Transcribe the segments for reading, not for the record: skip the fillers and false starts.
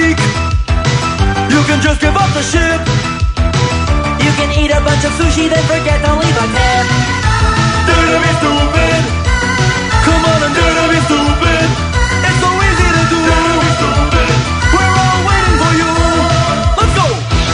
week. You can just give up the ship. You can eat a bunch of sushi, then forget to leave a tip. Dare to be stupid. Come on and dare to be stupid. It's so easy to do. Dare to be stupid. We're all waiting for you. Let's go.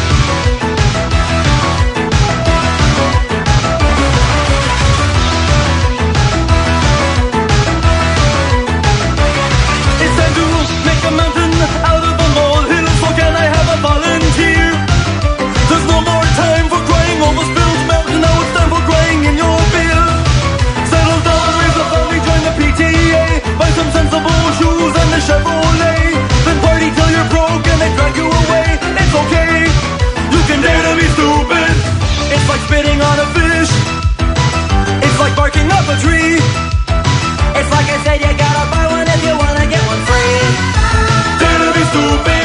It's time to make a mountain out of a molehill. So can I have a volunteer? There's no more time for crying over spilled milk. Now it's time for crying in your beer. Settle down, raise a family, join the PTA. Buy some sensible shoes and a Chevrolet. Then party till you're broke and they drag you away. It's okay, you can dare to be stupid. It's like spitting on a fish. It's like barking up a tree. It's like I said, you gotta buy one if you wanna get one free. Dare to be stupid.